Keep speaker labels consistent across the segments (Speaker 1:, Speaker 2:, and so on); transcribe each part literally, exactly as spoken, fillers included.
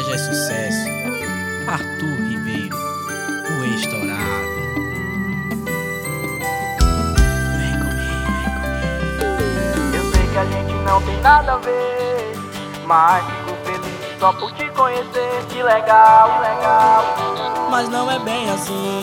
Speaker 1: já é sucesso. Arthur Ribeiro, o estourado. Vem comigo, vem comigo.
Speaker 2: Eu sei que a gente não tem nada a ver, mas fico feliz só por te conhecer. Que legal, que legal.
Speaker 1: Mas não é bem assim.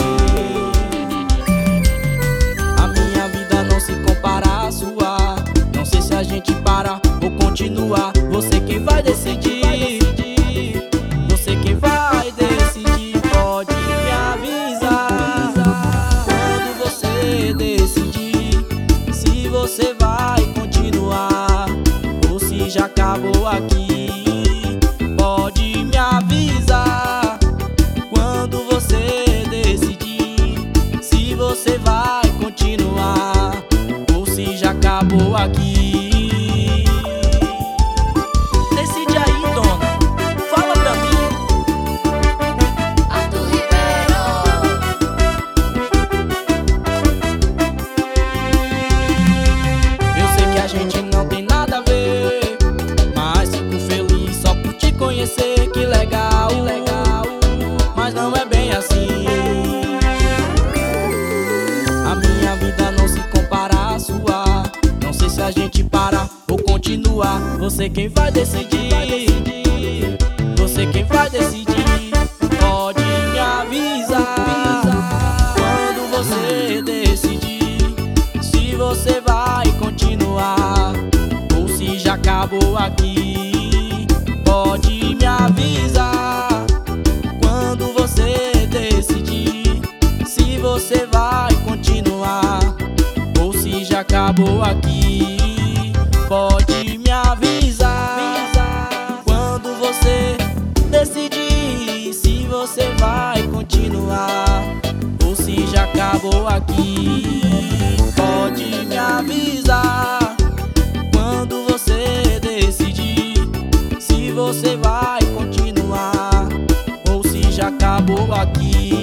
Speaker 1: A minha vida não se compara à sua. Não sei se a gente para ou continuar. Você quem vai decidir. Você quem vai decidir. Pode me avisar quando você decidir, se você vai continuar ou se já acabou aqui. Pode me avisar quando você decidir, se você vai continuar ou se já acabou aqui. Decide aí, dona, fala pra mim.
Speaker 3: Arthur Ribeiro.
Speaker 1: Eu sei que a gente não tem nada a ver, mas fico feliz só por te conhecer. Que legal, que legal. Mas não é bem assim. A minha vida não se compara à sua. Não sei se a gente para ou continuar. Você quem vai decidir. Você quem vai decidir. Pode me avisar quando você decidir, se você vai continuar ou se já acabou aqui. Pode me avisar quando você decidir, se você vai continuar ou se já acabou aqui. Pode me avisar quando você decidir, se você vai continuar ou se já acabou aqui. Pode me avisar quando você decidir, se você vai continuar ou se já acabou aqui.